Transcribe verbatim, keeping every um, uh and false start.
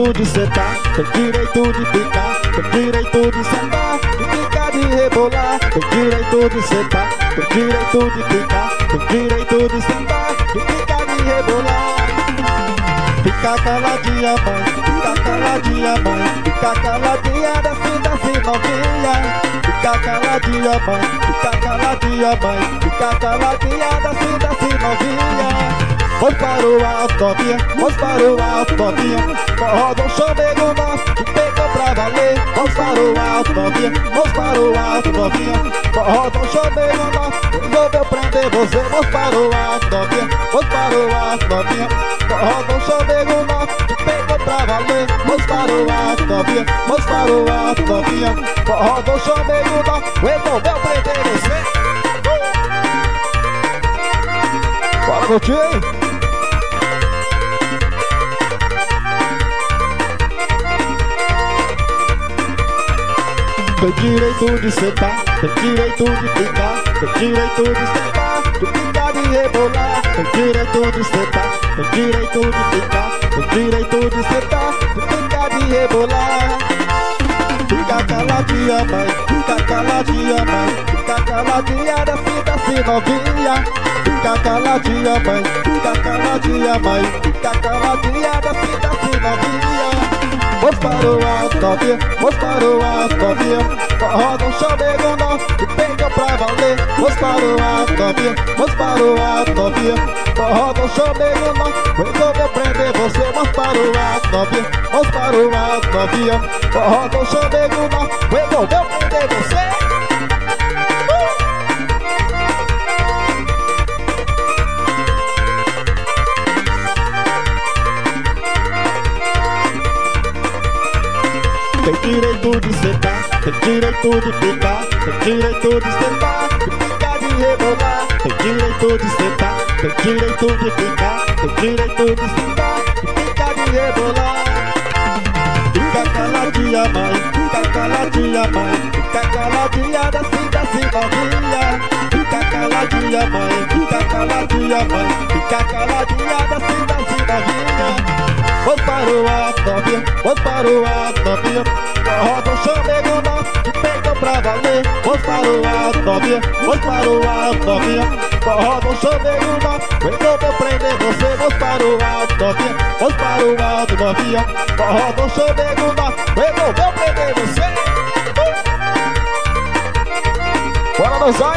direito de sentar, tem direito de ficar, tem direito de sentar, de ficar, de rebolar. Tem direito de sentar, tem direito de ficar, tem direito de sentar, de ficar, de rebolar. Fica caladinha, mãe, fica caladinha, mãe, fica caladinha, desce, desce novinha. Fica caladinha, mãe, fica caladinha, mãe, fica caladinha, desce, desce novinha. Vamos para o alto, novinha, vamos para o alto, novinha. Forró do chamego nosso, que pegou pra valer. Vamos para o alto, novinha, vamos para o alto, novinha. Forró do chamego nosso, resolveu prender você. Vamos para o alto, novinha, vamos para o alto, novinha. Forró do chamego nosso, que pegou pra valer. Vamos para o alto, novinha, vamos para o alto, novinha. Forró do chamego nosso, resolveu prender você. Bora curtir, hein? Tem direito de sentar, tem direito de ficar, tem direito de sentar, de ficar, de rebolar. Tem direito de sentar, tem direito de ficar, tem direito de sentar, de ficar, de rebolar. Fica caladinha, mãe, fica caladinha, mãe, fica caladinha, desce, desce novinha. Fica caladinha, mãe, fica caladinha, mãe, fica caladinha, desce, desce novinha. Vamos para o alto, novinha, vamos para o alto, novinha. Forró do chamego nosso, que pegou pra valer. Vamos para o alto, novinha, vamos para o alto, novinha. Forró do chamego nosso, resolveu prender você. Vamos para o alto, novinha, vamos para o alto, novinha. Forró do chamego nosso, resolveu prender você. Tem direito de sentar, tem direito de ficar, tem direito de sentar, de ficar, de rebolar. Tem direito de sentar, tem direito de ficar, tem direito de sentar, de ficar, de rebolar. Fica caladinha, mãe, fica caladinha, mãe, fica caladinha, desce, desce novinha. Fica caladinha, mãe, fica caladinha, mãe, fica caladinha, desce, desce novinha. Vamos para o alto, novinha, vamos para o alto, novinha. Forró do chamego nosso, que pegou pra valer. Vamos para o alto, novinha, vamos para o alto, novinha. Forró do chamego nosso, resolveu prender você. Vamos para o alto, novinha, vamos para o alto, novinha. Forró do chamego nosso, resolveu prender você. Bora dançar,